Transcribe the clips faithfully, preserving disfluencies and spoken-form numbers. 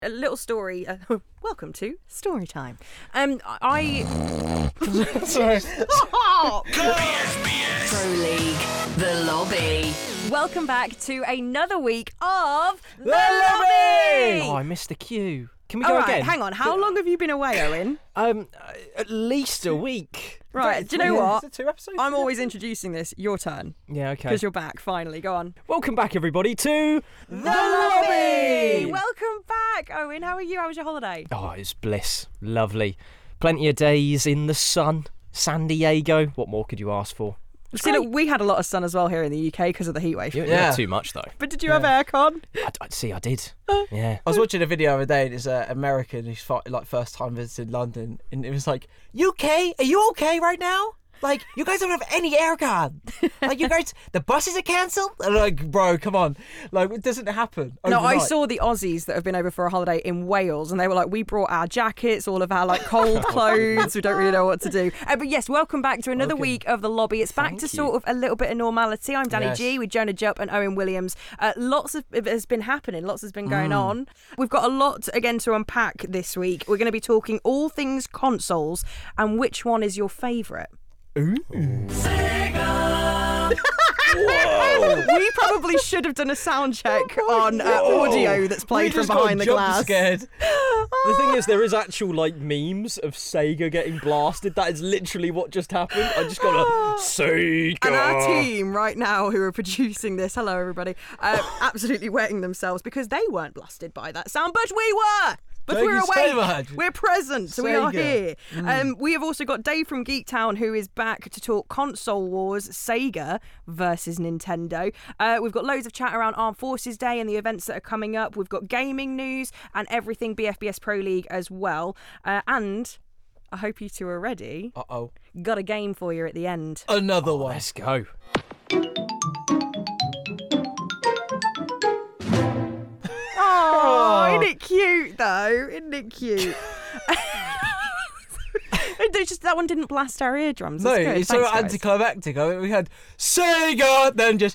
A little story. Uh, welcome to Story Time. Um, I. Sorry. Stop! Pro League, The Lobby. Welcome back to another week of The Lobby! Oh, I missed the cue. Can we All go right, again? hang on. How long have you been away, Owen? Um, uh, at least a week. Right. Do you know Is what? it two episodes? I'm always introducing this. Your turn, Yeah, okay. because you're back. Finally, go on. Welcome back, everybody, to The Lobby! Welcome back, Owen. How are you? How was your holiday? Oh, it's bliss. Lovely. Plenty of days in the sun. San Diego. What more could you ask for? See, look, we had a lot of sun as well here in the U K because of the heat wave. You, Yeah. Not too much, though. But did you have aircon? I, I, see, I did. Yeah. I was watching a video the other day, and it's an American who's fi- like first time visited London, and it was like, U K, are you okay right now? Like, you guys don't have any aircon. Like, you guys, the buses are cancelled. And I'm like, bro, come on. Like, it doesn't happen. No, I overnight. saw the Aussies that have been over for a holiday in Wales, and they were like, we brought our jackets, all of our like cold clothes. We don't really know what to do. Uh, but yes, welcome back to another Welcome. week of the Lobby. It's back Thank to you. sort of a little bit of normality. I'm Danny Yes. G with Jonah Jupp and Owen Williams. Uh, lots of it has been happening. Lots has been going on. We've got a lot again to unpack this week. We're going to be talking all things consoles and which one is your favourite. Ooh. We probably should have done a sound check on uh, audio that's played We from just got behind the jump glass. scared. The thing is, there is actual like memes of Sega getting blasted. That is literally what just happened. I just got a Sega. And our team right now who are producing this, hello everybody, uh, absolutely wetting themselves because they weren't blasted by that sound, but we were. But Thank we're you so awake. much. We're present, so we are Sega. here. Um, we have also got Dave from Geektown who is back to talk console wars, Sega versus Nintendo. Uh, we've got loads of chat around Armed Forces Day and the events that are coming up. We've got gaming news and everything B F B S Pro League as well. Uh, and I hope you two are ready. Uh-oh. Got a game for you at the end. Another one. Let's go. Oh, isn't it cute though? Isn't it cute? It's just that one didn't blast our eardrums. No, That's good. it's so Thanks, guys. anticlimactic. I mean, we had Sega, then just.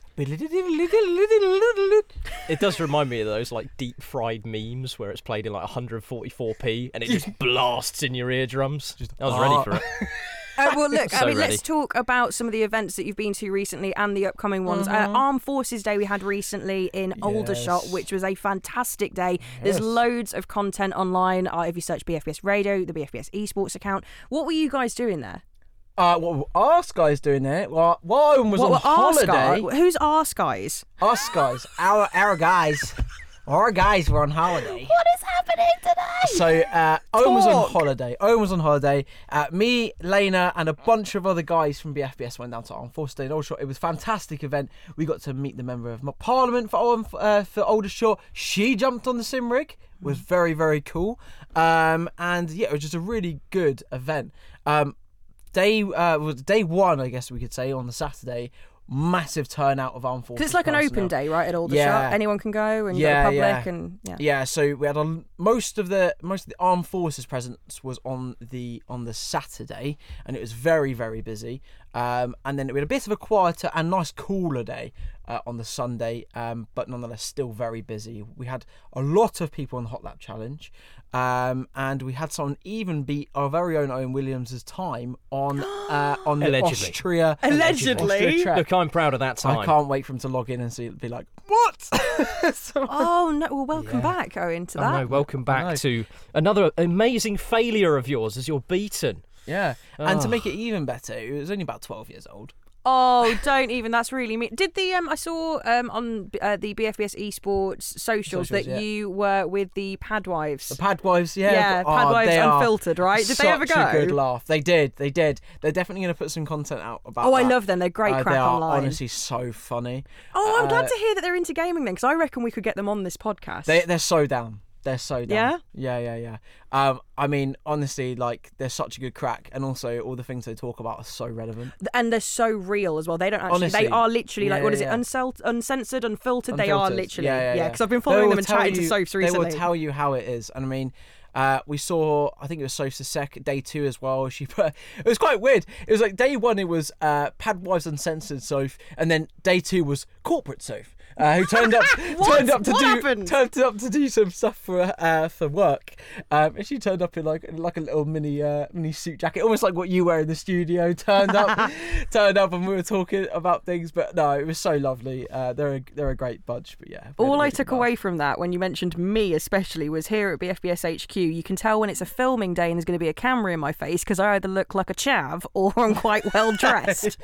It does remind me of those like deep fried memes where it's played in like one forty-four p and it just blasts in your eardrums. I was ah. ready for it. Uh, well, look, I So mean, ready. let's talk about some of the events that you've been to recently and the upcoming ones. Uh, Armed Forces Day we had recently in Aldershot, Yes. which was a fantastic day. There's Yes. loads of content online. Uh, if you search B F B S Radio, the B F B S Esports account. What were you guys doing there? Uh, what were us guys doing there? Well, one was what on were Arse holiday. guys? Who's Arse guys? Us guys, our our guys, our guys were on holiday. What is happening today? So uh, Owen was on Talk. holiday. Owen was on holiday. Uh, me, Lena, and a bunch of other guys from B F B S went down to Armed Forces Day in Aldershot. It was a fantastic event. We got to meet the member of Parliament for Owen, uh, for Aldershot. She jumped on the sim rig. Was very very cool. Um, and yeah, it was just a really good event. Um, day uh, was day one, I guess we could say, on the Saturday. Massive turnout of Armed Forces. Because it's like an personnel. open day, right? At Aldershot, Yeah. anyone can go, and Yeah, you've got a public, yeah. and yeah. Yeah, so we had a, most of the most of the armed forces presence was on the on the Saturday, and it was very very busy. Um, and then we had a bit of a quieter and nice cooler day uh, on the Sunday, um, but nonetheless still very busy. We had a lot of people on the Hot Lap Challenge, um, and we had someone even beat our very own Owen Williams' time on uh, on the Allegedly. Austria Allegedly. Austria track. Look, I'm proud of that time. I can't wait for him to log in and see be like, what? So- Oh no! Well, welcome Yeah. back, Owen, to Oh that. no, welcome back know. to another amazing failure of yours as you're beaten. Yeah, and to Oh. make it even better, it was only about twelve years old. Oh, don't even. That's really mean. Did the um? I saw um on uh, the B F B S Esports socials, Socials, that yeah. you were with the Padwives. The Padwives, yeah. Yeah, oh, Padwives they are Unfiltered, right? Did they ever such go? a good laugh. They did, they did. They're definitely going to put some content out about Oh, I that. love them. They're great Uh, crack they are online. honestly so funny. Oh, I'm glad uh, to hear that they're into gaming then, because I reckon we could get them on this podcast. They, they're so down. They're so down. Yeah? Yeah, yeah, yeah. Um, I mean, honestly, like, they're such a good crack, and also all the things they talk about are so relevant. and they're so real as well. They don't actually. Honestly, they are literally like yeah, what is it? yeah. Unsel- uncensored, unfiltered. They are Unfiltered. literally. Yeah, yeah, yeah. Because I've been They following will them and tell chatting to you- Sophs They recently. will tell you how it is, and I mean. Uh, we saw, I think it was Soph's second day two as well. She put, it was quite weird. It was like day one, it was uh, Padwives Uncensored Soph, and then day two was Corporate Soph. uh, who turned up What? turned up to What do happened? turned up to do some stuff for uh, for work. Um, and she turned up in like in like a little mini uh, mini suit jacket, almost like what you wear in the studio. Turned up, turned up, and we were talking about things. But no, it was so lovely. Uh, they're a, they're a great bunch. But yeah, we had a All I really took good laugh. away from that, when you mentioned me especially, was here at B F B S H Q, you can tell when it's a filming day and there's going to be a camera in my face because I either look like a chav or I'm quite well dressed.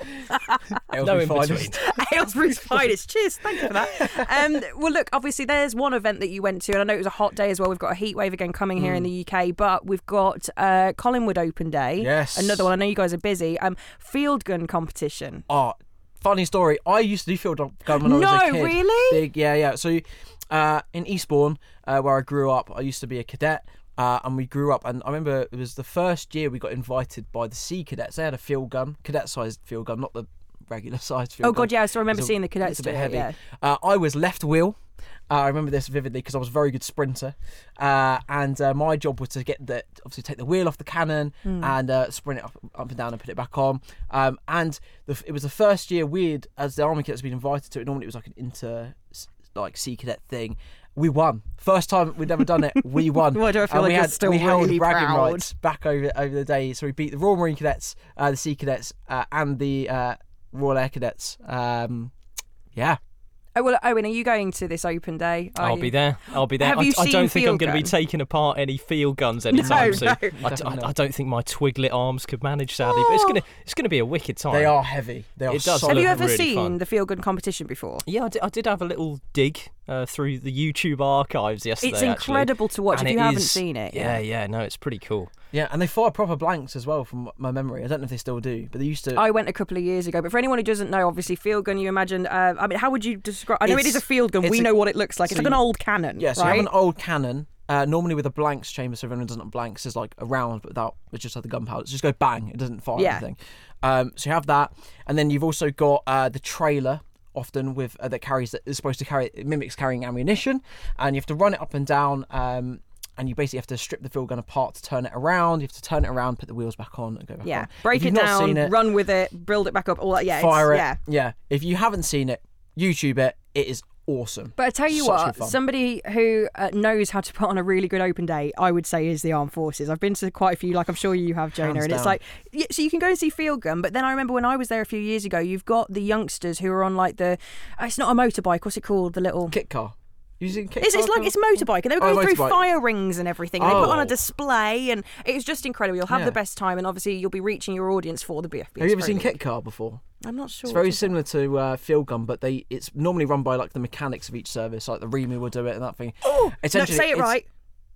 No in Finest. between. Aylesbury's finest. Cheers, thank you for that. Um, well, look, obviously there's one event that you went to, and I know it was a hot day as well. We've got a heat wave again coming here in the U K, but we've got uh, Collingwood Open Day. Yes. Another one. I know you guys are busy. Um, field gun competition. Oh, funny story. I used to do field gun when I was No, a kid. really? Big, yeah, yeah. So, uh, in Eastbourne, uh, where I grew up, I used to be a cadet. Uh, and we grew up, and I remember it was the first year we got invited by the Sea Cadets. They had a field gun, cadet-sized field gun, not the regular-sized field Oh, gun. God, yeah. So I remember It's a- seeing the cadets It's a do bit it, heavy. yeah. Uh, I was left wheel. Uh, I remember this vividly because I was a very good sprinter, uh, and uh, my job was to get the obviously take the wheel off the cannon Hmm. and uh, sprint it up, up and down and put it back on. Um, and the, it was the first year we'd, as the Army Cadets, been invited to it. Normally it was like an inter like Sea Cadet thing. We won. First time we'd ever done it. We won. Why do I feel and like we you're had, still we held really bragging proud? rights back over over the day. So we beat the Royal Marine Cadets, uh, the Sea Cadets, uh, and the uh, Royal Air Cadets. Um, yeah. Oh, well, Owen, are you going to this open day? Are I'll you? be there. I'll be there. Have I, you I seen don't think I'm field going to be gun? taking apart any field guns anytime No, soon. no. I, d- I- Definitely I don't think my twiglet arms could manage, sadly. But it's gonna it's gonna be a wicked time. They are heavy. They are It does solid. Have you look ever really seen fun. the field gun competition before? Yeah, I did, I did have a little dig uh, through the YouTube archives yesterday. It's actually. incredible to watch And if you it haven't is- seen it. Yeah, yeah, no, it's pretty cool. Yeah, and they fire proper blanks as well, from my memory. I don't know if they still do, but they used to. I went a couple of years ago, but for anyone who doesn't know, obviously field gun, you imagine, uh, I mean, how would you describe, I know it It's- is a field gun, it's we a- know what it looks like, it's so like an you- old cannon, yeah, so right? you have an old cannon, uh, normally with a blanks chamber, so if anyone doesn't know blanks, is like a round, but without, it just had the gunpowder. It's just go bang, it doesn't fire Yeah. anything. Um, so you have that, and then you've also got uh, the trailer, often with uh, that carries, that is supposed to carry, it mimics carrying ammunition, and you have to run it up and down, um, and you basically have to strip the field gun apart to turn it around. You have to turn it around, put the wheels back on, and go back yeah, on. break If it you've not down, seen it, run with it, build it back up, all that, yeah. fire it. it's, Yeah. Yeah. If you haven't seen it, YouTube it. It is awesome. But I tell you Such good what, fun. somebody who uh, knows how to put on a really good open day, I would say, is the Armed Forces. I've been to quite a few, like I'm sure you have, Jonah, Hands and it's down. like, yeah, so you can go and see field gun, but then I remember when I was there a few years ago, you've got the youngsters who are on like the, uh, it's not a motorbike, what's it called? The little... Kit car. Using kit It's, car it's like car? it's motorbike, and they were Oh, going through motorbike. fire rings and everything. And They put on Oh. a display, and it was just incredible. You'll have Yeah. the best time, and obviously you'll be reaching your audience for the B F B S. Have you ever Pro seen League. kit car before? I'm not sure. It's very what similar to uh, field gun, but they it's normally run by like the mechanics of each service, like the Remy will do it and that thing. Oh, no, Essentially, say it it's- right.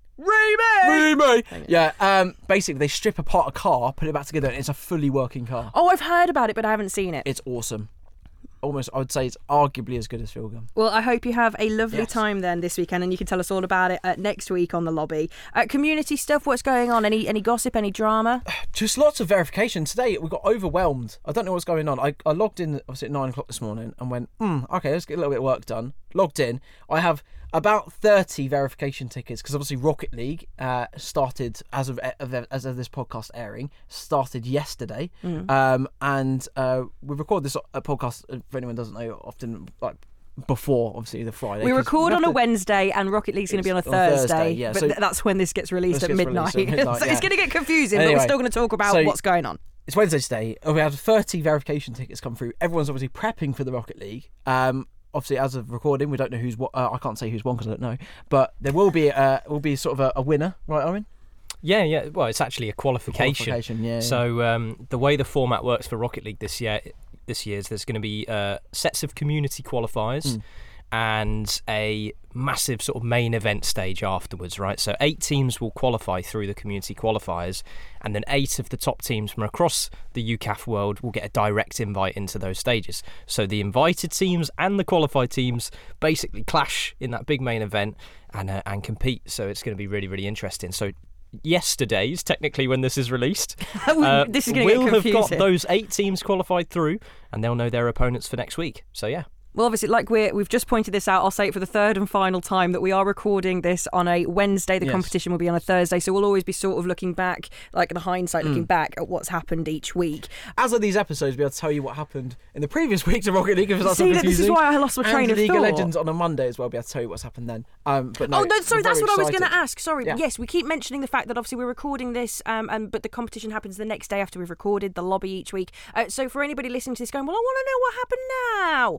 Remy! Remy. Yeah. Um. Basically, they strip apart a car, put it back together, and it's a fully working car. Oh, I've heard about it, but I haven't seen it. It's awesome. Almost, I would say it's arguably as good as field gun. Well, I hope you have a lovely Yes. time then this weekend, and you can tell us all about it uh, next week on the lobby. Uh, community stuff, what's going on? Any any gossip, any drama? Just lots of verification. Today we got overwhelmed. I don't know what's going on. I, I logged in obviously at nine o'clock this morning and went, hmm, okay, let's get a little bit of work done. Logged in. I have about thirty verification tickets because obviously Rocket League uh, started as of, of as of this podcast airing started yesterday, Mm. um, and uh, we record this uh, podcast. If anyone doesn't know, often like before obviously the Friday. We 'cause record have on a to- Wednesday, and Rocket League's going to be on a It's on Thursday. Thursday, yeah, but so- th- that's when this gets released This at gets midnight. released at midnight, so yeah. it's going to get confusing, but Anyway, we're still going to talk about so- what's going on. It's Wednesday today. We have thirty verification tickets come through. Everyone's obviously prepping for the Rocket League. Um, obviously, as of recording, we don't know who's. Uh, I can't say who's won because I don't know. But there will be. Uh, will be sort of a, a winner, right, Owen? Yeah, yeah. Well, it's actually a qualification. Qualification, yeah. So um, the way the format works for Rocket League this year, this year is there's going to be uh, sets of community qualifiers. Mm. And a massive sort of main event stage afterwards, right? So eight teams will qualify through the community qualifiers, and then eight of the top teams from across the U C A F world will get a direct invite into those stages. So the invited teams and the qualified teams basically clash in that big main event and uh, and compete. So it's going to be really, really interesting. So yesterday's, technically when this is released, uh, This is gonna get we'll have got confusing. those eight teams qualified through, and they'll know their opponents for next week. So yeah. Well, obviously, like we're, we've just pointed this out, I'll say it for the third and final time that we are recording this on a Wednesday. The Yes. competition will be on a Thursday, so we'll always be sort of looking back, like the hindsight, looking Mm. back at what's happened each week. As of these episodes, we'll be able to tell you what happened in the previous weeks of Rocket League. If that's See, not that this is confusing. why I lost my train and of League thought. of Legends on a Monday as well. We'll be able to tell you what's happened then. Um, but no, oh no, sorry, we're that's very what I was going to excited. ask. Sorry, Yeah. yes, we keep mentioning the fact that obviously we're recording this, um, and but the competition happens the next day after we've recorded the lobby each week. Uh, so for anybody listening to this, going, well, I want to know what happened now.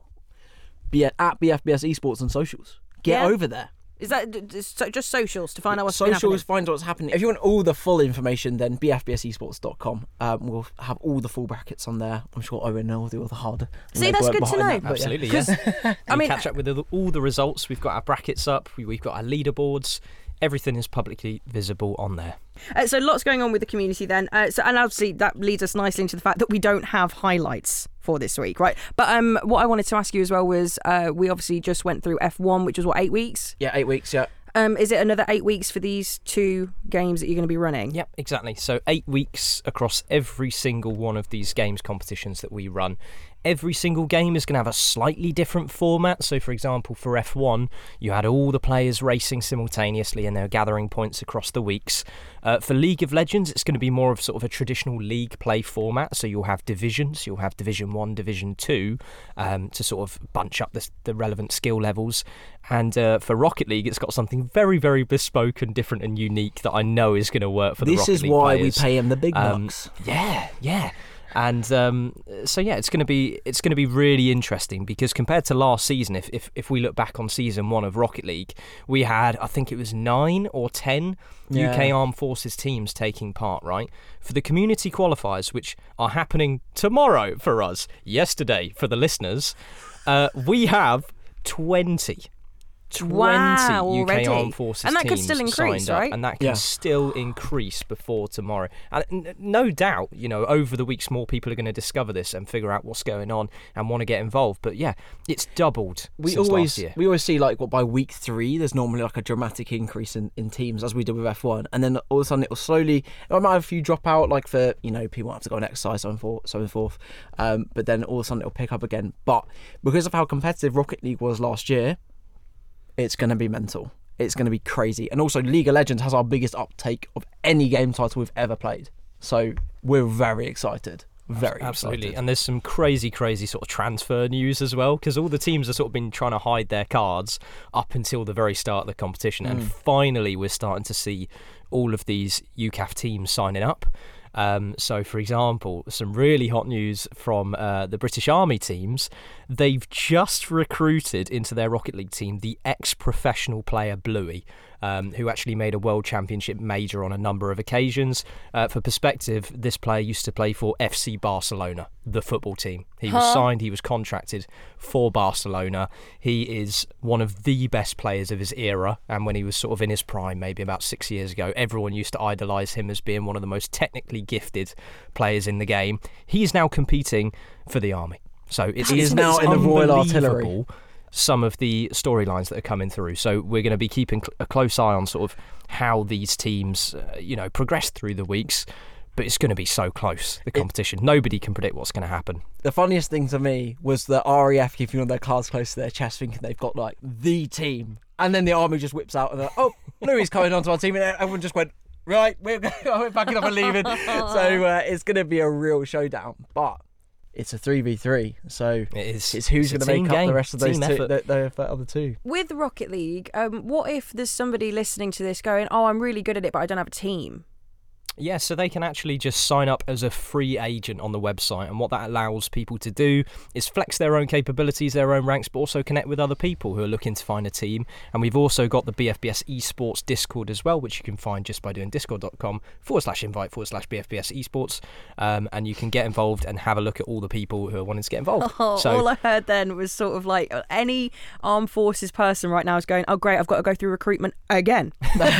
Be at, at B F B S Esports on socials. Get Yeah. over there. Is that d- d- so- just socials to find out what's been Socials, happening? find out what's happening. If you want all the full information, then b f b s esports dot com. Um, we'll have all the full brackets on there. I'm sure Owen will do all the hard. See, that's legwork good to behind know. that, but yeah. Absolutely, yes. I I mean- mean, catch up with all the- all the results. We've got our brackets up. We, we've got our leaderboards. Everything is publicly visible on there. Uh, so lots going on with the community then. Uh, so and obviously that leads us nicely into the fact that we don't have highlights for this week, right? But um, what I wanted to ask you as well was uh, we obviously just went through F one, which was what, eight weeks? Yeah, eight weeks. Yeah. Um, is it another eight weeks for these two games that you're going to be running? Yep, exactly. So eight weeks across every single one of these games competitions that we run. Every single game is going to have a slightly different format. So, for example, for F one, you had all the players racing simultaneously and they were gathering points across the weeks. Uh, for League of Legends, it's going to be more of sort of a traditional league play format. So you'll have divisions. You'll have Division one, Division two um, to sort of bunch up the, the relevant skill levels. And uh, for Rocket League, it's got something very, very bespoke and different and unique that I know is going to work for the This Rocket is League why players. we pay him the big Um, bucks. Yeah, yeah. And um, so yeah, it's going to be it's going to be really interesting because compared to last season, if, if if we look back on season one of Rocket League, we had I think it was nine or ten Yeah. U K Armed Forces teams taking part. Right, for the community qualifiers, which are happening tomorrow for us, yesterday for the listeners, uh, we have twenty. twenty Wow, U K already? Armed Forces And that could teams still increase, signed up, right? and that can Yeah. still increase before tomorrow. And n- no doubt, you know, over the weeks, more people are going to discover this and figure out what's going on and want to get involved. But yeah, it's doubled We since always last year. we always see like what by week three there's normally like a dramatic increase in, in teams as we did with F one, and then all of a sudden it will slowly. I might have a few drop out like for you know people have to go on exercise so and forth, so and forth. Um, but then all of a sudden it'll pick up again. But because of how competitive Rocket League was last year, it's going to be mental. It's going to be crazy. And also League of Legends has our biggest uptake of any game title we've ever played. So we're very excited. Very Absolutely. excited. And there's some crazy, crazy sort of transfer news as well, because all the teams have sort of been trying to hide their cards up until the very start of the competition. Mm. And finally, we're starting to see all of these U C A F teams signing up. Um, so, for example, some really hot news from uh, the British Army teams. They've just recruited into their Rocket League team the ex-professional player Bluey, um, who actually made a World Championship major on a number of occasions. Uh, for perspective, this player used to play for F C Barcelona, the football team. He was Huh? signed, he was contracted for Barcelona. He is one of the best players of his era, and when he was sort of in his prime, maybe about six years ago, everyone used to idolise him as being one of the most technically gifted players in the game. He is now competing for the army. So it's, He is it's now in the Royal Artillery. unbelievable some of the storylines that are coming through. So we're going to be keeping cl- a close eye on sort of how these teams, uh, you know, progress through the weeks. But it's going to be so close, the competition. Nobody can predict what's going to happen. The funniest thing to me was the R A F keeping all their cards close to their chest, thinking they've got like the team, and then the army just whips out and they're like, oh, Louis coming onto our team, and everyone just went, right, we're, we're backing up and leaving. So uh, it's going to be a real showdown, but it's a three v three, so It is. it's who's it's going a to make team up game, the rest of those team two, effort. the, the, the other two. With Rocket League, um, what if there's somebody listening to this going, oh, I'm really good at it, but I don't have a team? Yeah, so they can actually just sign up as a free agent on the website, and what that allows people to do is flex their own capabilities, their own ranks, but also connect with other people who are looking to find a team. And we've also got the B F B S Esports Discord as well, which you can find just by doing discord.com forward slash invite forward slash BFBS Esports, um, and you can get involved and have a look at all the people who are wanting to get involved. Oh, so all I heard then was sort of like uh, any armed forces person right now is going, oh, great, I've got to go through recruitment again.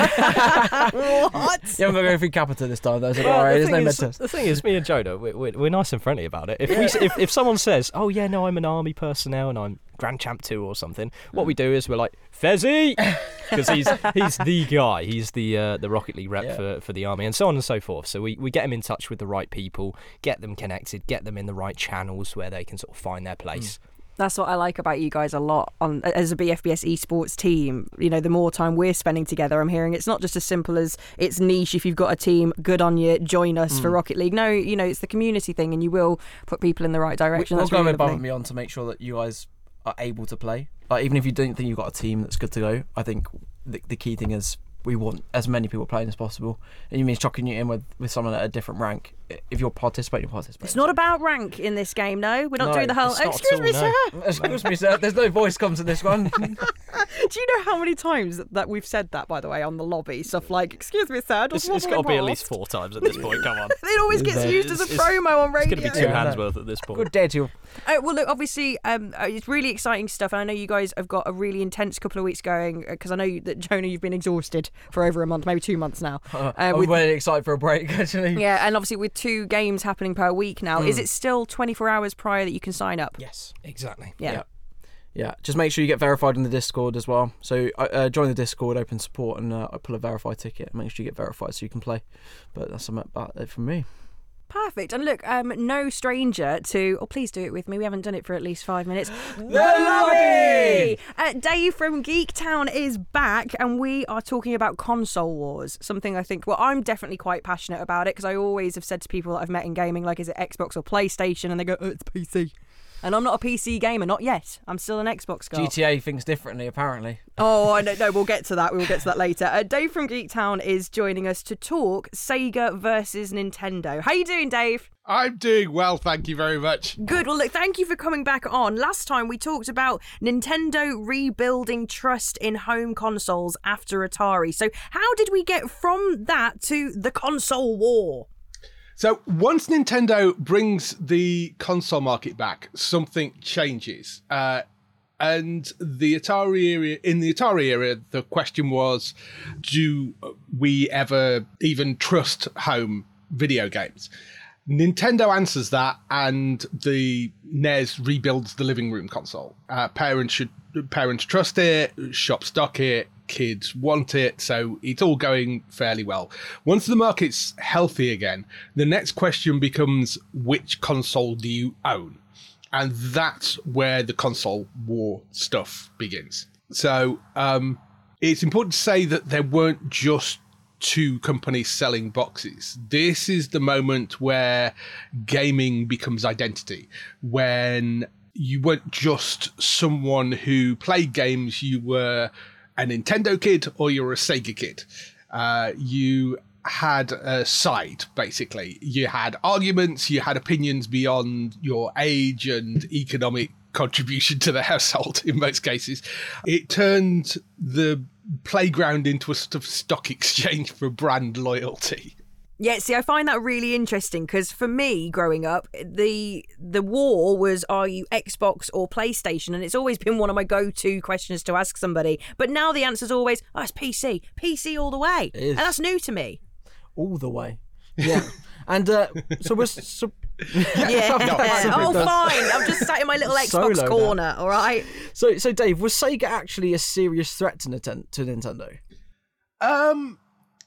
What? Yeah, I'm going to go through Capita this time, though. So Well, all right, the, there's no thing med is, test. the thing is, me and Jonah, we're, we're, we're nice and friendly about it. If we, if, if someone says, "Oh yeah, no, I'm an army personnel and I'm Grand Champ two or something," what we do is we're like, "Fezzy," because he's he's the guy. He's the uh, the Rocket League rep Yeah. for, for the army, and so on and so forth. So we, we get him in touch with the right people, get them connected, get them in the right channels where they can sort of find their place. That's what I like about you guys a lot on as a B F B S esports team. You know, the more time we're spending together, I'm hearing it's not just as simple as it's niche. If you've got a team, good on you, join us mm. for Rocket League. No, you know, it's the community thing, and you will put people in the right direction. We're That's going really above lovely. and beyond to make sure that you guys are able to play. Like, even if you don't think you've got a team that's good to go, I think the, the key thing is we want as many people playing as possible. And you mean chucking you in with, with someone at a different rank. If you're participating, you're participating. It's not about rank in this game, no. We're not no, doing the whole, it's not excuse at me, all, sir. no. Excuse me, sir. There's no voice comes in this one. Do you know how many times that we've said that, by the way, on the lobby? Stuff like, excuse me, sir, just It's, it's got to be at least past. four times at this point, come on. It always gets It's- used as a it's- promo on radio. It's going to be two Yeah, hands no. worth at this point. Good day to you. Uh, well, look, obviously, um, uh, it's really exciting stuff. And I know you guys have got a really intense couple of weeks going, because I know you, that, Jonah, you've been exhausted for over a month, maybe two months now. Uh, Uh, I'm with- really excited for a break, actually. Yeah, and obviously with two games happening per week now, is it still twenty-four hours prior that you can sign up? Yes. Exactly. Yeah. Yeah. Yeah, just make sure you get verified in the Discord as well. So uh, join the Discord, open support, and uh, pull a verified ticket. Make sure you get verified so you can play. But that's about it from me. Perfect. And look, um, no stranger to... Oh, please do it with me. We haven't done it for at least five minutes. The Lobby! Uh, Dave from Geek Town is back, and we are talking about console wars. Something I think... Well, I'm definitely quite passionate about it, because I always have said to people that I've met in gaming, like, is it Xbox or PlayStation? And they go, oh, it's P C. And I'm not a P C gamer, not yet. I'm still an Xbox girl. G T A thinks differently, apparently. Oh, I know. No, we'll get to that. We will get to that later. Uh, Dave from Geek Town is joining us to talk Sega versus Nintendo. How you doing, Dave? I'm doing well, thank you very much. Good. Well, look, thank you for coming back on. Last time we talked about Nintendo rebuilding trust in home consoles after Atari. So how did we get from that to the console war? So once Nintendo brings the console market back, something changes. Uh, and the Atari era, in the Atari era, the question was, do we ever even trust home video games? Nintendo answers that, and the N E S rebuilds the living room console. Uh, parents should parents trust it, shops stock it, kids want it, so it's all going fairly well. Once the market's healthy again, the next question becomes, which console do you own? And that's where the console war stuff begins. So um, it's important to say that there weren't just two companies selling boxes. This is the moment where gaming becomes identity, when you weren't just someone who played games, you were a Nintendo kid or you're a Sega kid. Uh, you had a side, basically. You had arguments, you had opinions beyond your age and economic contribution to the household in most cases. It turned the playground into a sort of stock exchange for brand loyalty. Yeah, see, I find that really interesting because for me, growing up, the the war was, are you Xbox or PlayStation? And it's always been one of my go-to questions to ask somebody. But now the answer's always, oh, it's P C. P C all the way. It is. And that's new to me. All the way. Yeah. And uh, so we're... So, Yeah. Oh, does. fine. I'm just sat in my little Solo Xbox now. corner, all right? so, so, Dave, was Sega actually a serious threat to, Ninten- to Nintendo? Um,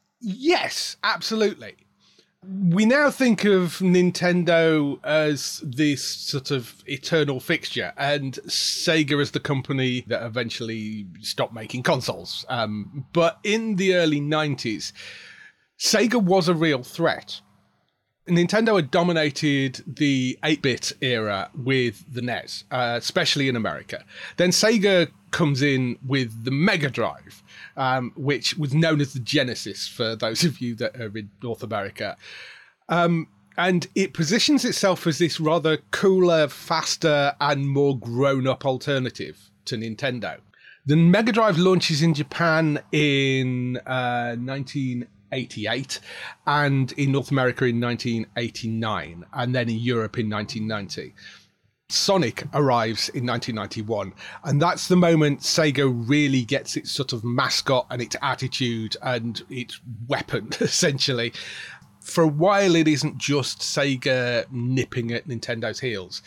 yes, absolutely. We now think of Nintendo as this sort of eternal fixture, and Sega as the company that eventually stopped making consoles. Um, but in the early nineties, Sega was a real threat. Nintendo had dominated the eight-bit era with the N E S, uh, especially in America. Then Sega comes in with the Mega Drive, um, which was known as the Genesis for those of you that are in North America. Um, and it positions itself as this rather cooler, faster, and more grown-up alternative to Nintendo. The Mega Drive launches in Japan in uh, nineteen eighty-eight, and in North America in nineteen eighty-nine, and then in Europe in nineteen ninety. Sonic arrives in nineteen ninety-one, and that's the moment Sega really gets its sort of mascot and its attitude and its weapon, essentially. For a while, it isn't just Sega nipping at Nintendo's heels.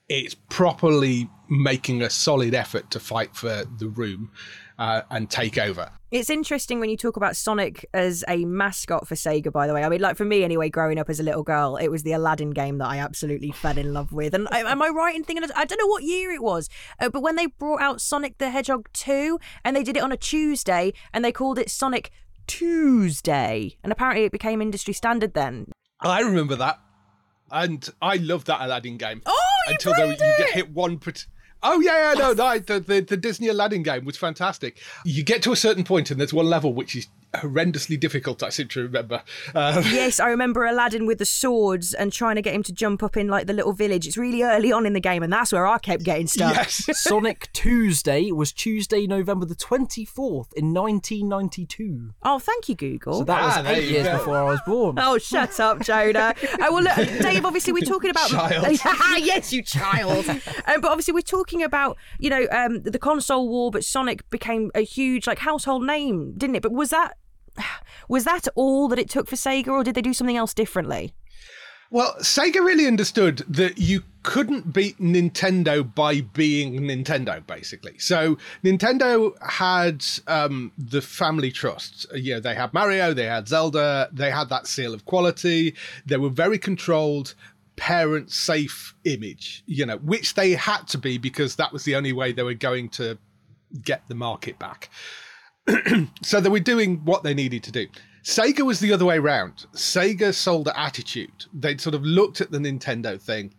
it's properly making a solid effort to fight for the room uh, and take over. It's interesting when you talk about Sonic as a mascot for Sega, by the way. I mean, like for me anyway, growing up as a little girl, it was the Aladdin game that I absolutely fell in love with. And am I right in thinking, I don't know what year it was, uh, but when they brought out Sonic the Hedgehog two, and they did it on a Tuesday, and they called it Sonic Tuesday, and apparently it became industry standard then. I remember that. And I loved that Aladdin game. Oh, you Until played there, you it? get hit one... Pret- Oh, yeah, yeah, no, no the, the, the Disney Aladdin game was fantastic. You get to a certain point and there's one level which is horrendously difficult, I seem to remember. Um, Yes, I remember Aladdin with the swords and trying to get him to jump up in like the little village. It's really early on in the game, and that's where I kept getting stuck. yes. Sonic Tuesday was Tuesday, November the twenty-fourth in nineteen ninety-two. Oh, thank you, Google. So that Ah, was there eight you years go. before I was born. Oh, shut up, Jonah. uh, well, look, Dave, obviously we're talking about... Child. Yes, you child. um, but obviously we're talking about, you know, um, the console war, but Sonic became a huge, like, household name, didn't it? But was that... Was that all that it took for Sega, or did they do something else differently? Well, Sega really understood that you couldn't beat Nintendo by being Nintendo, basically. So Nintendo had um, the family trust. You know, they had Mario, they had Zelda, they had that seal of quality. They were very controlled, parent-safe image, you know, which they had to be because that was the only way they were going to get the market back. So they were doing what they needed to do. Sega was the other way around. Sega sold an attitude. They'd sort of looked at the Nintendo thing,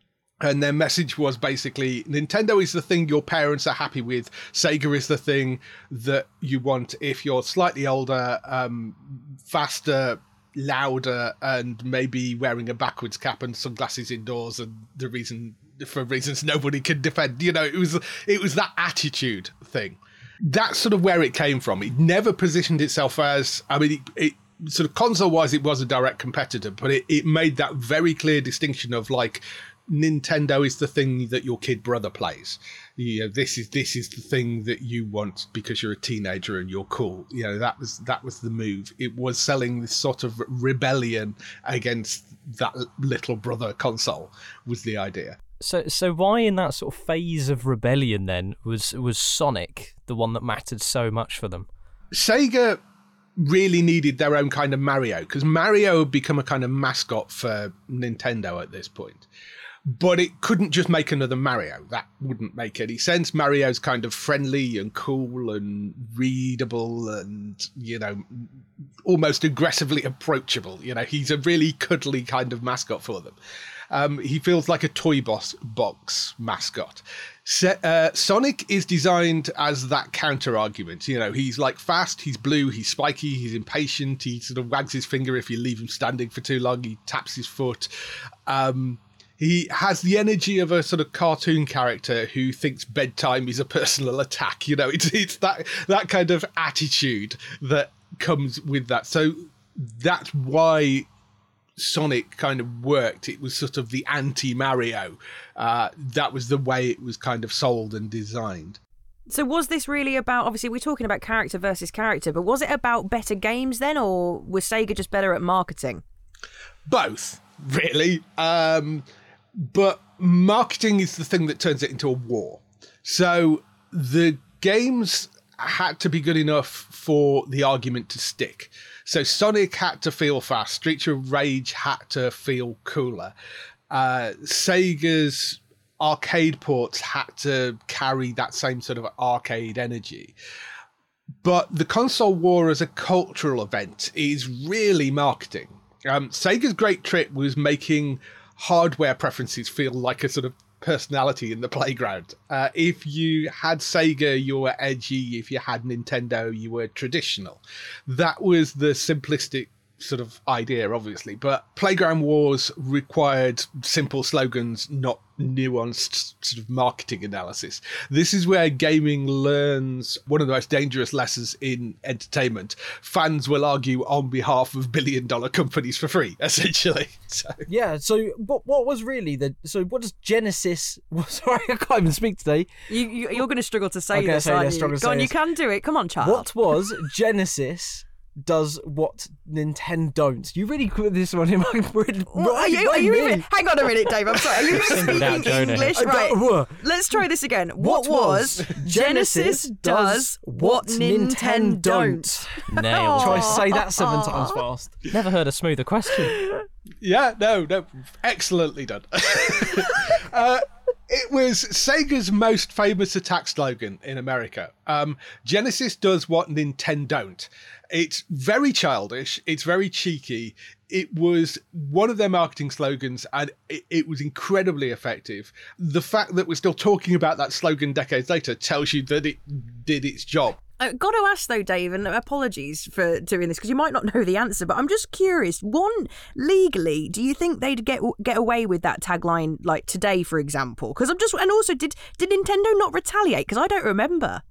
and their message was basically, Nintendo is the thing your parents are happy with. Sega is the thing that you want if you're slightly older, um, faster, louder, and maybe wearing a backwards cap and sunglasses indoors, and the reason for reasons nobody can defend. You know, it was it was that attitude thing. That's sort of where it came from. It never positioned itself as, I mean, it, it sort of console-wise, it was a direct competitor, but it, it made that very clear distinction of like, Nintendo is the thing that your kid brother plays. You know, this is this is the thing that you want because you're a teenager and you're cool. You know, that was that was the move. It was selling this sort of rebellion against that little brother console was the idea. So, so why in that sort of phase of rebellion then was was Sonic the one that mattered so much for them? Sega really needed their own kind of Mario because Mario had become a kind of mascot for Nintendo at this point. But it couldn't just make another Mario. That wouldn't make any sense. Mario's kind of friendly and cool and readable and, you know, almost aggressively approachable. You know, he's a really cuddly kind of mascot for them. Um, he feels like a toy box, box mascot. Se- uh, Sonic is designed as that counter argument. You know, he's like fast, he's blue, he's spiky, he's impatient. He sort of wags his finger if you leave him standing for too long. He taps his foot. Um, he has the energy of a sort of cartoon character who thinks bedtime is a personal attack. You know, it's it's that that kind of attitude that comes with that. So that's why Sonic kind of worked. It was sort of the anti-Mario. Uh, that was the way it was kind of sold and designed. So was this really about, obviously we're talking about character versus character, but was it about better games then, or was Sega just better at marketing? Both, really. Um, but marketing is the thing that turns it into a war. So the games had to be good enough for the argument to stick. So Sonic had to feel fast. Streets of Rage had to feel cooler. Uh, Sega's arcade ports had to carry that same sort of arcade energy. But the console war as a cultural event is really marketing. Um, Sega's great trick was making hardware preferences feel like a sort of personality in the playground. Uh, if you had Sega, you were edgy. If you had Nintendo, you were traditional. That was the simplistic sort of idea, obviously. But Playground Wars required simple slogans, not nuanced sort of marketing analysis. This is where gaming learns one of the most dangerous lessons in entertainment. Fans will argue on behalf of billion dollar companies for free, essentially. So. Yeah, so what what was really the... So what does Genesis... Sorry, I can't even speak today. You, you, you're going to struggle to say I'm gonna this, say aren't this, you? struggle to Go say on, this. you can do it. Come on, child. What was Genesis does what Nintendo don't. You really put this one in my brain. Well, are you, are you even, hang on a minute, Dave. I'm sorry. Are you Singled out speaking Jonah. English? I Right. don't- Let's try this again. What, What was was Genesis does what Nintendo don't? Nailed. Try to say that seven times fast. Never heard a smoother question. Yeah, no, no, excellently done. uh, it was Sega's most famous attack slogan in America. Um, Genesis does what Nintendo don't. It's very childish. It's very cheeky. It was one of their marketing slogans, and it, it was incredibly effective. The fact that we're still talking about that slogan decades later tells you that it did its job. I've got to ask though, Dave, and apologies for doing this because you might not know the answer, but I'm just curious. One, legally, do you think they'd get get away with that tagline like today, for example? Because I'm just, and also, did did Nintendo not retaliate? Because I don't remember.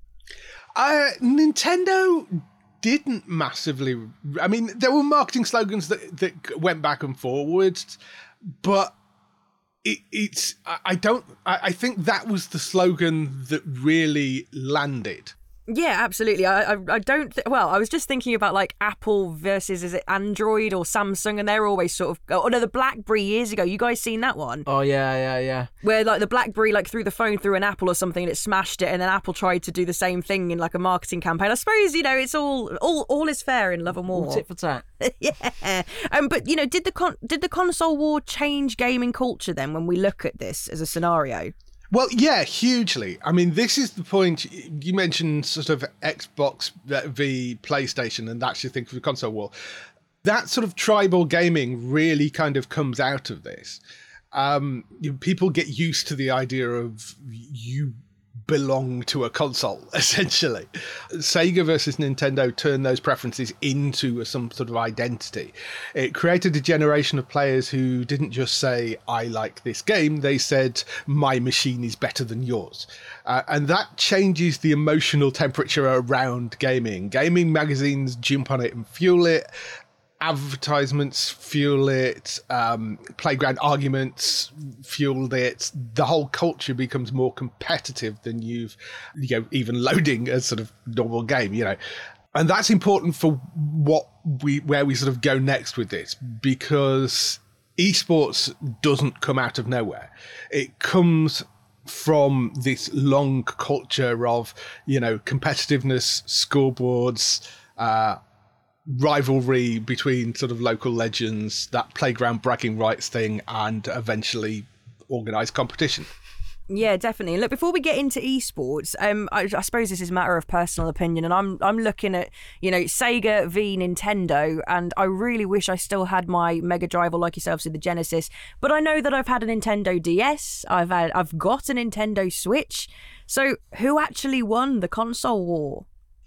Uh, Nintendo didn't massively. I mean, there were marketing slogans that that went back and forwards, but it, it's. I, I don't. I, I think that was the slogan that really landed. Yeah, absolutely. I I, I don't. Th- well, I was just thinking about like Apple versus is it Android or Samsung, and they're always sort of. Oh no, the BlackBerry years ago. You guys seen that one? Oh yeah, yeah, yeah. Where like the BlackBerry like threw the phone through an apple or something and it smashed it, and then Apple tried to do the same thing in like a marketing campaign. I suppose you know it's all all all is fair in love and war. All tit for tat. Yeah. Um, but you know, did the con- did the console war change gaming culture then? When we look at this as a scenario. Well, yeah, hugely. I mean, this is the point. You mentioned sort of Xbox v PlayStation, and that's your thing for the console war. That sort of tribal gaming really kind of comes out of this. Um, you, people get used to the idea of you belong to a console, essentially. Sega versus Nintendo turned those preferences into a, some sort of identity. It created a generation of players who didn't just say, I like this game, they said, my machine is better than yours. Uh, and that changes the emotional temperature around gaming. Gaming magazines jump on it and fuel it. Advertisements fuel it, um, playground arguments fueled it. The whole culture becomes more competitive than you've, you know, even loading a sort of normal game, you know. And that's important for what we, where we sort of go next with this, because esports doesn't come out of nowhere. It comes from this long culture of, you know, competitiveness, scoreboards, uh, rivalry between sort of local legends, that playground bragging rights thing, and eventually organised competition. Yeah, definitely. And look, before we get into esports, um, I, I suppose this is a matter of personal opinion, and I'm I'm looking at, you know, Sega v Nintendo, and I really wish I still had my Mega Drive, or like yourselves, in the Genesis. But I know that I've had a Nintendo D S, I've had I've got a Nintendo Switch. So who actually won the console war?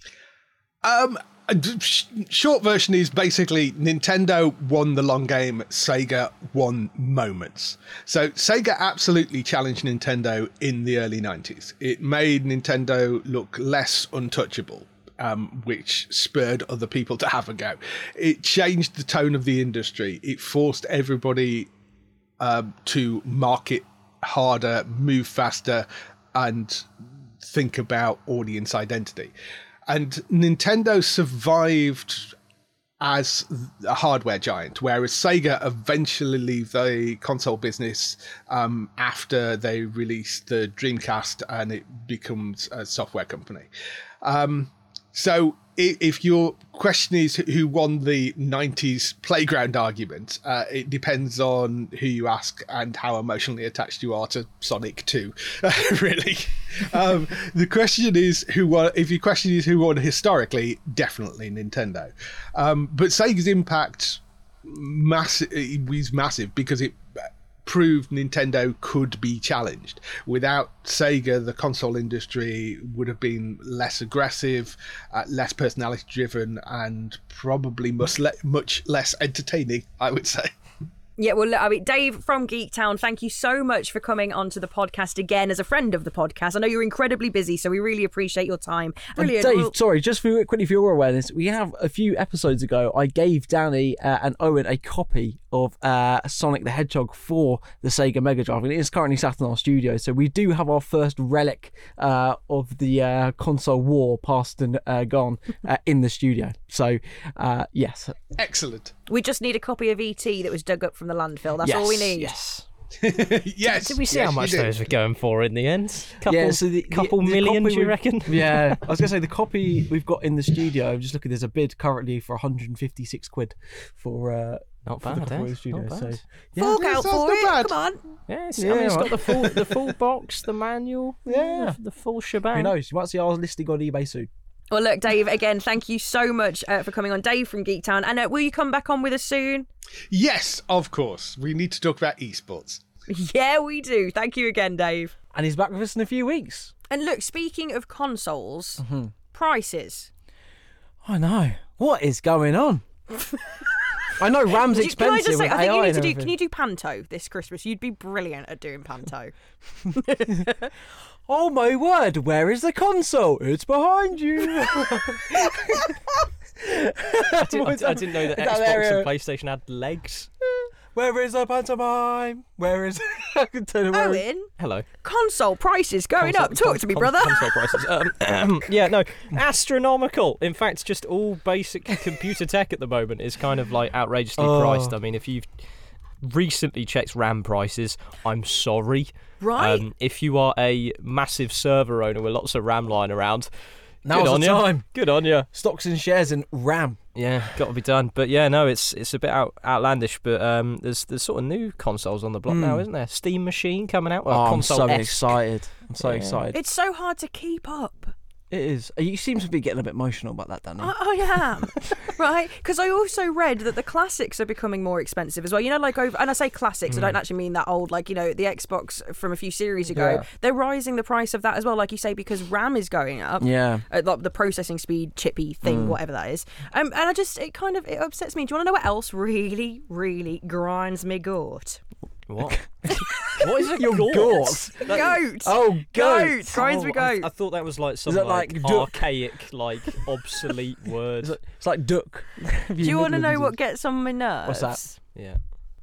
Um. Short version is basically Nintendo won the long game, Sega won moments. So Sega absolutely challenged Nintendo in the early nineties. It made Nintendo look less untouchable, um, which spurred other people to have a go. It changed the tone of the industry. It forced everybody um, to market harder, move faster, and think about audience identity. And Nintendo survived as a hardware giant, whereas Sega eventually leave the console business um, after they released the Dreamcast, and it becomes a software company. Um, so if your question is who won the nineties playground argument, uh, it depends on who you ask and how emotionally attached you are to Sonic two, really. Um, the question is who won. If your question is who won historically, definitely Nintendo. Um, but Sega's impact massive, was massive because it proved Nintendo could be challenged. Without Sega, the console industry would have been less aggressive, uh, less personality driven, and probably much, le- much less entertaining, I would say. Yeah, well, I mean, Dave from Geektown, thank you so much for coming onto the podcast again as a friend of the podcast. I know you're incredibly busy, so we really appreciate your time. Brilliant. And Dave, well, sorry, just for quickly for your awareness, we have a few episodes ago, I gave Danny uh, and Owen a copy of uh, Sonic the Hedgehog for the Sega Mega Drive, and it is currently sat in our studio. So we do have our first relic uh, of the uh, console war, past and uh, gone, uh, in the studio. So uh, yes, Excellent. We just need a copy of E T that was dug up from the landfill. That's yes, all we need. Yes. Yes. Did we see yes, how you much do. those were going for in the end? Couple, Yeah, so the- the- couple the million, copy do you we- reckon? Yeah, I was gonna say the copy we've got in the studio. I'm just looking. There's a bid currently for one hundred fifty-six quid for uh, Not for the bad, copy eh? of the studio. Not bad. So Fork Yeah, out sounds for not it. bad. Come on. Yes, Yeah, I mean, it's right. got the full, the full box, the manual, Yeah. the, the full shebang. who knows? You might see our listing on eBay soon. Well, look, Dave, again, thank you so much uh, for coming on. Dave from Geektown. And uh, will you come back on with us soon? Yes, of course. We need to talk about esports. Yeah, we do. Thank you again, Dave. And he's back with us in a few weeks. And look, speaking of consoles, Mm-hmm. prices. I know. What is going on? I know RAM's Do you- Can I expensive. just say, with I think A I you need and to do. everything. Can you do Panto this Christmas? You'd be brilliant at doing Panto. Oh my word! Where is the console? It's behind you. I, didn't, I, I didn't know that Is that Xbox there, and uh, PlayStation had legs. Where is the pantomime? Where is? I can tell you where. Owen, Hello. console prices going Console- up. Talk con- to me, con- brother. Console prices. Um, yeah, no, astronomical. In fact, just all basic computer tech at the moment is kind of like outrageously Oh. priced. I mean, if you've recently checked RAM prices, I'm sorry. Right. Um, if you are a massive server owner with lots of RAM lying around, Now's good on the you. time. Good on you. Stocks and shares in RAM. Yeah, got to be done. But yeah, no, it's it's a bit out, outlandish. But um, there's there's sort of new consoles on the block now, isn't there? Steam Machine coming out. Well, Oh, I'm console so excited. I'm so Yeah. excited. It's so hard to keep up. It is. You seem to be getting a bit emotional about that, Danny. I, I am, right? Because I also read that the classics are becoming more expensive as well. You know, like over, and I say classics, I don't actually mean that old. Like, you know, the Xbox from a few series ago. Yeah. They're rising the price of that as well, like you say, because RAM is going up. Yeah. Uh, like the processing speed, chippy thing, whatever that is. Um, and I just, it kind of, it upsets me. Do you want to know what else really, really grinds me goat? What? What is a Your gort? gort. Goat. Oh, goat. goat. Grinds Oh, me I, goat. I thought that was like some that like, like duck? archaic, like obsolete word. It's like, it's like duck. Do you want to know what gets on my nerves? What's that? Yeah.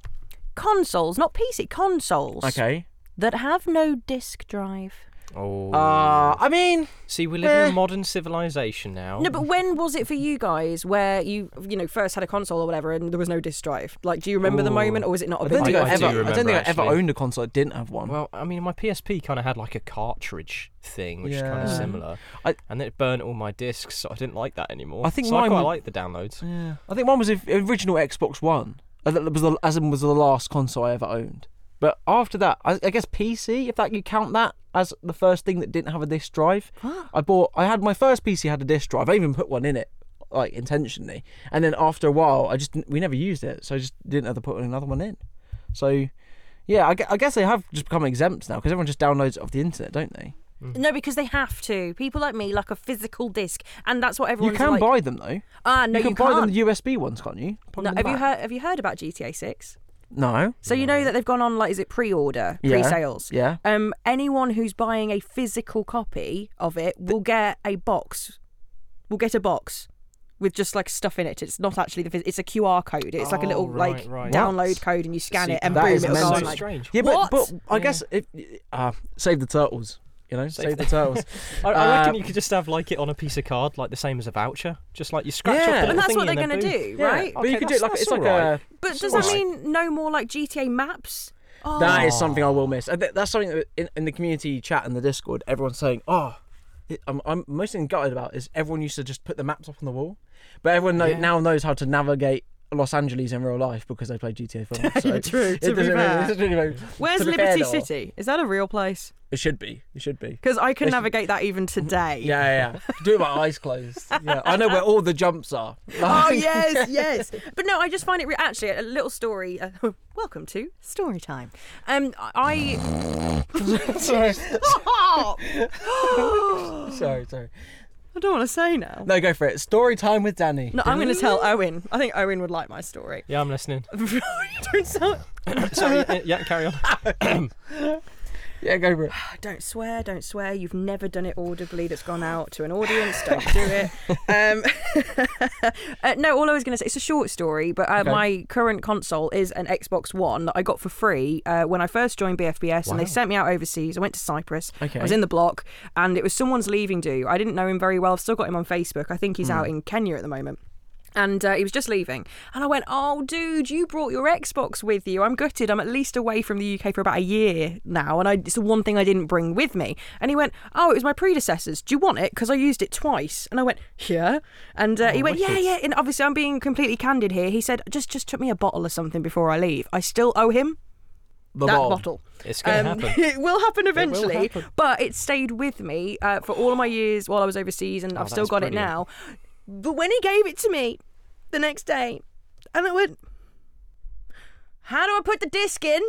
Consoles, not P C, consoles. Okay. That have no disk drive. Oh. Uh, I mean, See, we live in eh. a modern civilization now. No, but when was it for you guys where you, you know, first had a console or whatever and there was no disk drive? Like, do you remember the Ooh. moment, or was it not a I big don't think deal? I, I do ever. I don't remember, think I ever actually. owned a console that didn't have one. Well, I mean, my P S P kind of had like a cartridge thing, which is kind of Yeah. similar, I- and it burnt all my discs, so I didn't like that anymore. I think so I mine quite was- like the downloads. Yeah. I think one was the original Xbox One. Uh, That was the, as in was the last console I ever owned. But after that, I, I guess P C, if that you count that as the first thing that didn't have a disk drive. I bought. I had my first P C had a disk drive. I even put one in it, like intentionally. And then after a while, I just didn't- we never used it, so I just didn't have to put another one in. So, yeah, I, gue- I guess they have just become exempt now because everyone just downloads it off the internet, don't they? No, because they have to. People like me like a physical disc, and that's what You everyone's can like. buy them though. Ah, no, you can you buy can't. them the U S B ones, can't you? Plug No, them have you back. heard? Have you heard about G T A six? No. So you know that they've gone on, like, is it pre-order, Yeah. pre-sales? Yeah. Um, anyone who's buying a physical copy of it will get a box. Will get a box with just like stuff in it. It's not actually the. phys- It's a Q R code. It's like a Oh, little right, like right. download What? code, and you scan See, it, and that boom, is it'll go mental. on. so Like, strange. Yeah, but, What? but I Yeah. guess if uh, save the turtles, you know, save, Save the turtles. I, I reckon Uh, you could just have like it on a piece of card, like the same as a voucher. Just like you scratch Yeah. off the and little that's what thingy they're and gonna then do, Yeah, right? but you Okay, could do it like that's- it's that's like alright. a. But It's does that alright. mean no more like G T A maps? Oh. That is something I will miss. I think that's something that in, in the community chat and the Discord, everyone's saying, "Oh, it, I'm, I'm mostly gutted about is everyone used to just put the maps up on the wall, but everyone know, Yeah. now knows how to navigate Los Angeles in real life because they play G T A four. So True, it to be doesn't really- fair. it doesn't really- Where's to be fair, Liberty though, City? Is that a real place? It should be. It should be. Because I can It's- navigate that even today. Yeah, yeah. yeah. Do it with my eyes closed. Yeah, I know where all the jumps are. Oh yes, yes. But no, I just find it re- actually a little story. Uh, welcome to story time. Um, I. sorry, Stop! sorry, sorry. I don't want to say now. No, go for it. Story time with Danny. No, I'm going to tell Owen. I think Owen would like my story. Yeah, I'm listening. You don't sound. Sorry, yeah, yeah, carry on. Yeah, go for it. Don't swear, don't swear. You've never done it audibly that's gone out to an audience. Don't do it. Um, uh, no, all I was going to say, it's a short story, but uh, Okay. my current console is an Xbox One that I got for free uh, when I first joined B F B S, and they Wow. sent me out overseas. I went to Cyprus. Okay. I was in the block, and it was someone's leaving do. I didn't know him very well. I've still got him on Facebook. I think he's Hmm. out in Kenya at the moment. And uh, he was just leaving. And I went, oh, dude, you brought your Xbox with you. I'm gutted. I'm at least away from the U K for about a year now. And I, it's the one thing I didn't bring with me. And he went, oh, it was my predecessor's. Do you want it? Because I used it twice. And I went, yeah. And uh, he went, yeah, wicked. yeah. And obviously, I'm being completely candid here. He said, just just took me a bottle or something before I leave. I still owe him The that bottle. bottle. It's going to Um, happen. It will happen eventually, happen. but it stayed with me uh, for all of my years while I was overseas, and Oh, I've still that's got it brilliant. now. But when he gave it to me the next day, and I went, how do I put the disc in?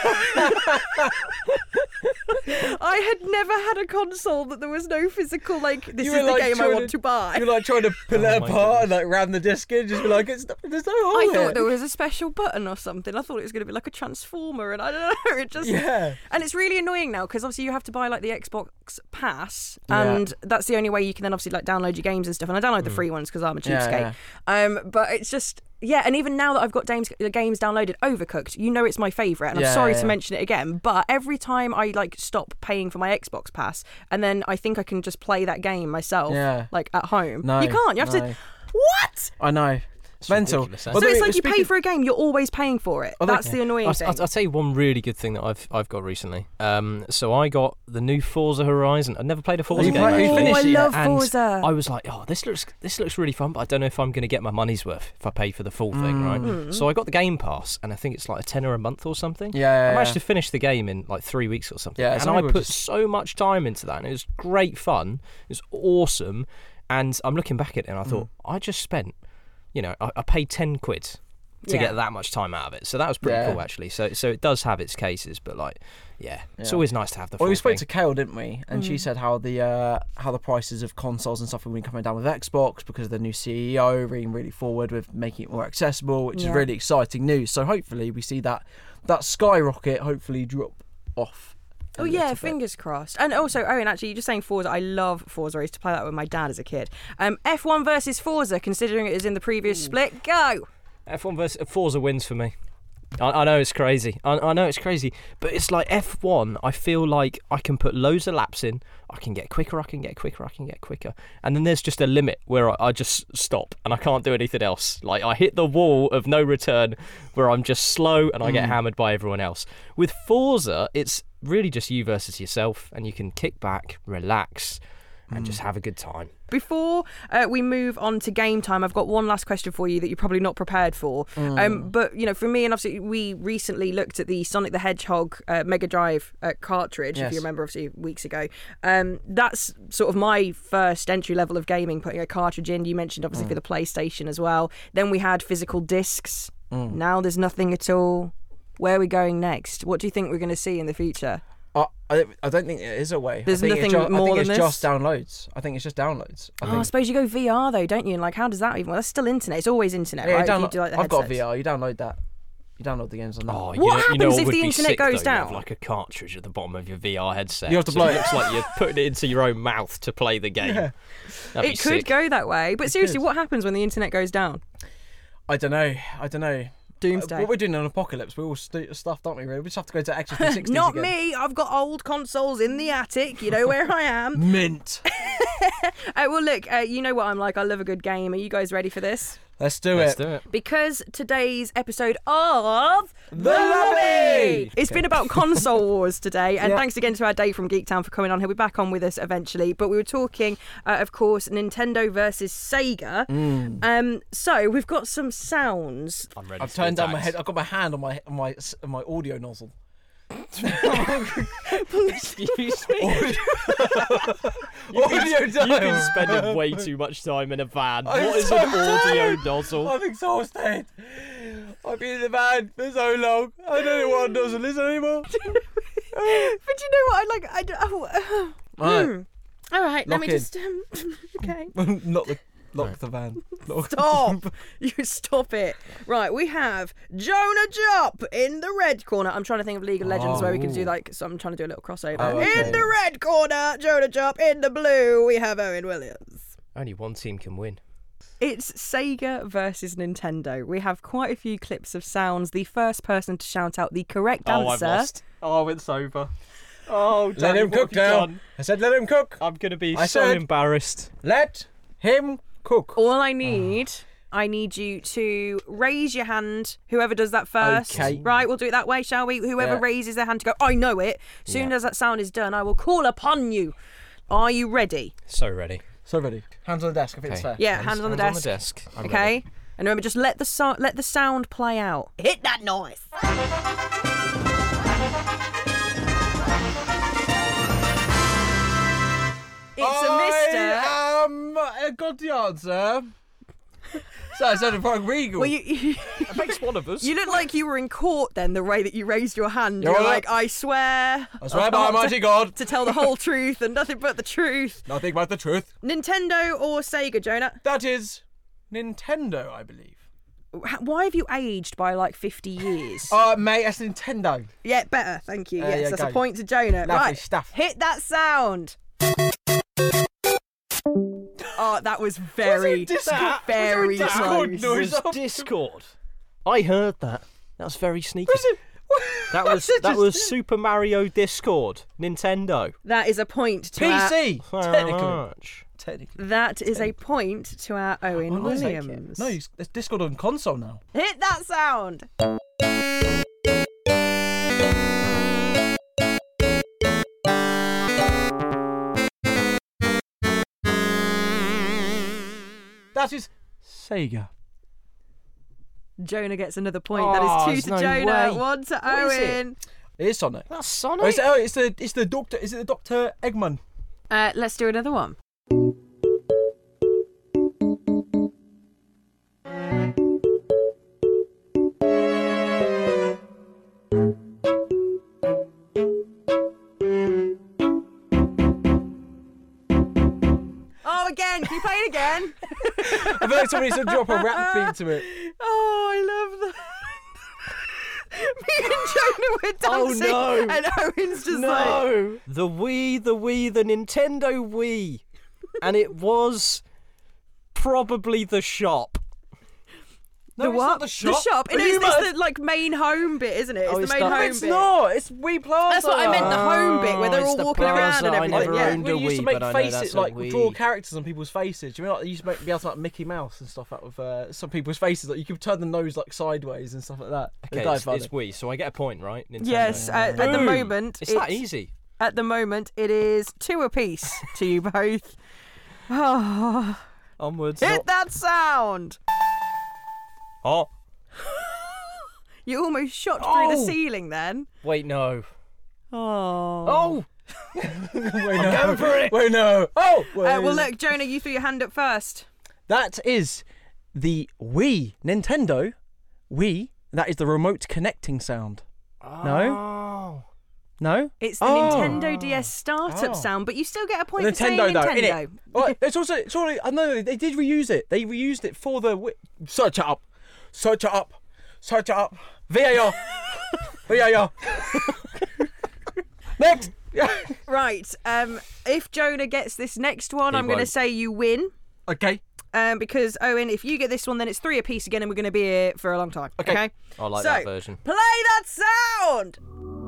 I had never had a console that there was no physical, like, this You is were, the like, game I trying want to- to buy. You're like trying to pull Oh it my apart and goodness. like ram the disc in, just be like, it's not, there's no hole I here. thought there was a special button or something. I thought it was going to be like a transformer, and I don't know. It just Yeah. And it's really annoying now because obviously you have to buy like the Xbox Pass, Yeah. and that's the only way you can then obviously like download your games and stuff. And I download the free ones because I'm a Yeah, cheapskate. Um, but it's just yeah. And even now that I've got games, the games downloaded, Overcooked, you know it's my favourite, and Yeah, I'm sorry yeah, to yeah. mention it again. But every time I like stop paying for my Xbox Pass, and then I think I can just play that game myself, Yeah. like at home. No, you can't. You have no. to. What? I know. It's mental. ridiculous, eh? By So the it's way, like you pay speaking- for a game, you're always paying for it. Oh, they- That's the annoying I'll, thing. I'll, I'll tell you one really good thing that I've I've got recently. Um, so I got the new Forza Horizon. I've never played a Forza you game. play- you actually. oh, finished I it yet? love And Forza. I was like, oh, this looks this looks really fun, but I don't know if I'm going to get my money's worth if I pay for the full thing, right? Mm. So I got the Game Pass, and I think it's like a tenner a month or something. Yeah, yeah, I managed yeah. to finish the game in like three weeks or something. Yeah, and some I people put just- so much time into that, and it was great fun. It was awesome, and I'm looking back at it, and I thought Mm. I just spent, you know, I, I paid ten quid to Yeah. get that much time out of it. So that was pretty Yeah. cool actually. So so it does have its cases, but like, yeah, it's Yeah. always nice to have the. Well, full we spoke thing. to Kale, didn't we? And she said how the uh, how the prices of consoles and stuff have been coming down with Xbox because of the new C E O being really forward with making it more accessible, which Yeah. is really exciting news. So hopefully we see that that skyrocket hopefully drop off. a Oh little yeah, bit. fingers crossed. And also, Owen, actually, you're just saying Forza. I love Forza. I used to play that with my dad as a kid. Um, F one versus Forza, considering it is in the previous split. Go. F one versus Forza wins for me. I, I know it's crazy. I, I know it's crazy, but it's like F one. I feel like I can put loads of laps in. I can get quicker. I can get quicker. I can get quicker. And then there's just a limit where I, I just stop and I can't do anything else. Like I hit the wall of no return, where I'm just slow and I get hammered by everyone else. With Forza, it's really just you versus yourself, and you can kick back, relax, and just have a good time. Before uh, we move on to game time, I've got one last question for you that you're probably not prepared for. Um, but you know, for me, and obviously, we recently looked at the Sonic the Hedgehog uh, Mega Drive uh, cartridge. If Yes. you remember, obviously, weeks ago. Um, that's sort of my first entry level of gaming. Putting a cartridge in. You mentioned obviously for the PlayStation as well. Then we had physical discs. Now there's nothing at all. Where are we going next? What do you think we're going to see in the future? I, I I don't think there is a way. There's I think nothing it's ju- more I think than it's this? just downloads. I think it's just downloads. I Oh, I think. suppose you go V R though, don't you? And like, how does that even? Well, that's still internet. It's always internet, Yeah, right? If you download, do, like, the I've got headsets. V R. You download that. You download the games on that. Oh, you What know, you know happens what if would the be internet sick, goes though? You have down? like a cartridge at the bottom of your V R headset. You have to so blow it it. looks like you're putting it into your own mouth to play the game. Yeah. That'd be It could sick. go that way, but seriously, could. what happens when the internet goes down? I don't know. I don't know. Doomsday. What we're doing in an apocalypse, we're all stu- stuffed, aren't we? Really? We just have to go to X three sixty. Not again. me. I've got old consoles in the attic. You know where I am. Mint. uh, well, look, uh, you know what I'm like. I love a good game. Are you guys ready for this? Let's do Let's it. do it. Because today's episode of The Lobby! It's been about console wars today, and Yeah. thanks again to our Dave from Geektown for coming on. He'll be back on with us eventually. But we were talking, uh, of course, Nintendo versus Sega. Mm. Um, so we've got some sounds. I'm ready. I've to turned be down my attacked. head. I've got my hand on my on my on my audio nozzle. Excuse me. Audio You've been dial. spending way too much time in a van. I'm what is so an audio tired. nozzle? I'm exhausted. I've been in the van for so long. I don't know what nozzle is anymore. But you know what? I like. I. d- Oh, Right. hmm. All right. let Lock me in. just. Um, okay. Not the lock the van. Lock- Stop! You stop it. Right, we have Jonah Jupp in the red corner. I'm trying to think of League of Legends where we can do Oh. like. So I'm trying to do a little crossover. Oh, okay. In the red corner, Jonah Jupp. In the blue, we have Owen Williams. Only one team can win. It's Sega versus Nintendo. We have quite a few clips of sounds. The first person to shout out the correct Oh, I've answer. lost. Oh, it's over. Oh, Let Danny, him what cook have you now. done? I said let him cook. I'm going to be I so said- embarrassed. Let him cook. All I need, I need you to raise your hand. Whoever does that first. Okay. Right, we'll do it that way, shall we? Whoever Yeah. raises their hand to go, I know it. Soon Yeah. as that sound is done, I will call upon you. Are you ready? So ready. So ready. Hands on the desk. I think it's Okay. fair. Yeah, hands, on the desk. on the desk. I'm Okay. ready. And remember, just let the so- let the sound play out. Hit that noise. It's a Mister. I am uh, got the answer. So I said Frank Regal. Well, you, you, It makes one of us. you look like you were in court then, the way that you raised your hand. You're You're all like, I swear. I swear by Almighty God. To tell the whole truth and nothing but the truth. Nothing but the truth. Nintendo or Sega, Jonah? That is Nintendo, I believe. H- Why have you aged by like fifty years? Uh, mate, that's Nintendo. Yeah, better. Thank you. There yes, you that's go. a point to Jonah. Lovely right. stuff. Hit that sound. Oh, that was very, Discord- very was there a close. Discord noise? was Discord. I heard that. That was very sneaky. Was it? That was it that just- was Super Mario Discord. Nintendo. That is a point to P our, C. Very Technically. much. Technically. that is a point to our Owen Oh, nice. Williams. No, it's it's Discord on console now. Hit that sound. That is Sega. Jonah gets another point. Oh, that is there's two to no Jonah, way. one to What is it? Owen. It is Sonic. That's Oh, Sonic. it's, oh, it's the it's the Doctor. Is it the Doctor Eggman? Uh, let's do another one. Oh, again! Can you play it again? I feel like somebody should drop a rap beat to it. Oh, I love that. Me and Jonah were Oh, dancing, no. and Owen's just like, No. The Wii, the Wii, the Nintendo Wii. And it was probably the shop. No, the it's what? not the shop. The shop. It Are is you it's mad? the like main home bit, isn't it? It's Oh, the it's main the- No, home it's bit. not. It's Wii Plaza. That's what I meant. The home bit where they're Oh, all it's the walking around plaza. and I everything. never Yeah. owned We a used to Wii, make but I know faces, that's a like Wii. draw characters on people's faces. Do you know, like, you used to make, be able to like Mickey Mouse and stuff out of uh, some people's faces. Like you could turn the nose like sideways and stuff like that. Okay, It's it's, funny. it's Wii, so I get a point, right? Nintendo. Yes. Uh, at the Boom. moment, It's that easy. At the moment, it is two apiece to you both. Oh, Onwards. hit that sound! Oh, You almost shot through the Oh. ceiling then. wait, no. Oh. Oh, Wait, no. going for it. Wait, no. Oh, Uh, wait. well, look, Jonah, you threw your hand up first. That is the Wii Nintendo Wii. That is the remote connecting sound. No. No? It's the Oh. Nintendo D S startup Oh. sound, but you still get a point for Nintendo saying though, Nintendo. innit? Well, it's also it's already, I know they did reuse it. They reused it for the Wii. Search it up. Search it up. Search it up. V A R. V A R. Next. Right. Um, if Jonah gets this next one, He I'm going to won't. say you win. Okay. Um, because Owen, if you get this one, then it's three apiece again, and we're going to be here for a long time. Okay. Okay. I like So, that version. Play that sound.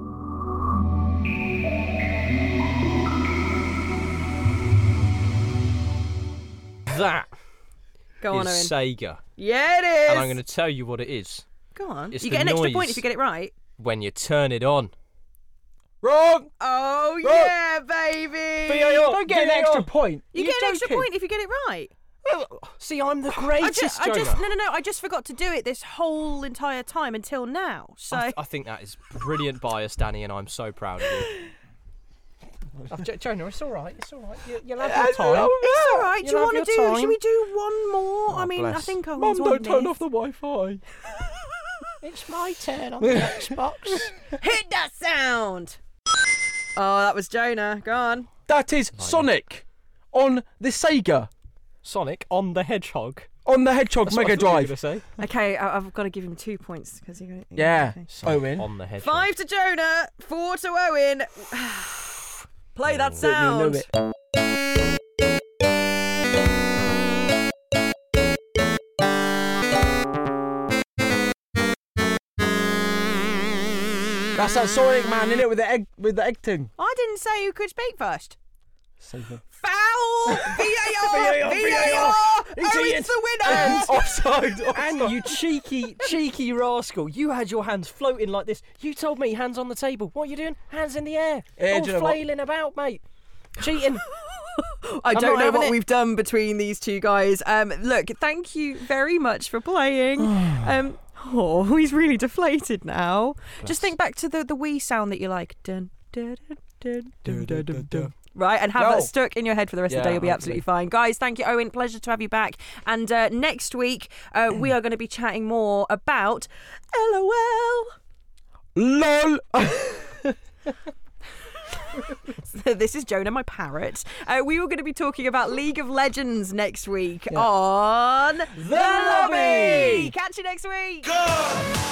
That Go on, Owen. is Sega. Yeah, it is. And I'm going to tell you what it is. Go on. it's You the get an extra noise. point if you get it right. When you turn it on. Wrong. Oh yeah, baby. V A R. Don't get an extra point. You Are get an extra joking? point if you get it right. See, I'm the I greatest, just, I Jonah. just, no, no, no. I just forgot to do it this whole entire time until now. So I, I think that is brilliant bias, Danny, and I'm so proud of you. Oh, Jo- Jonah, it's all right. It's all right. You, you'll have Uh, your time. no, it's all right. Do You'll you have want to your do? time. Should we do one more? I mean, I bless. think I Mum, was don't turn off the Wi-Fi. It's my turn on the Xbox. Hit that sound. Oh, that was Jonah. Go on. That is Sonic on the Sega Sonic on the Hedgehog. on the Hedgehog That's what Mega I thought you were Drive. gonna say. Okay, I, I've got to give him two points because he got it. Yeah. okay. Sonic Owen. on the Hedgehog. Five to Jonah, four to Owen. Play that Didn't you know sound. it? That's that Sonic Man in it with the egg with the egg thing. I didn't say who could speak first. Same thing. Foul! V A R! V A R, V A R! He's Owen's cheated. the winner! And offside. offside. And you cheeky, cheeky rascal. You had your hands floating like this. You told me hands on the table. What are you doing? Hands in the air. Yeah, All do you know what? flailing about, mate. Cheating. I don't not know having what it. we've done between these two guys. Um, look, thank you very much for playing. um, oh, he's really deflated now. Just think back to the, the wee sound that you like. Dun, dun, dun, dun, dun, dun, dun. Right, and have No. that stuck in your head for the rest of the Yeah, day. You'll be absolutely fine. Guys, thank you, Owen. Pleasure to have you back. And uh, next week, uh, we are going to be chatting more about LOL. LOL. This is Jonah, my parrot. Uh, we were going to be talking about League of Legends next week on The Lobby. Catch you next week. Go!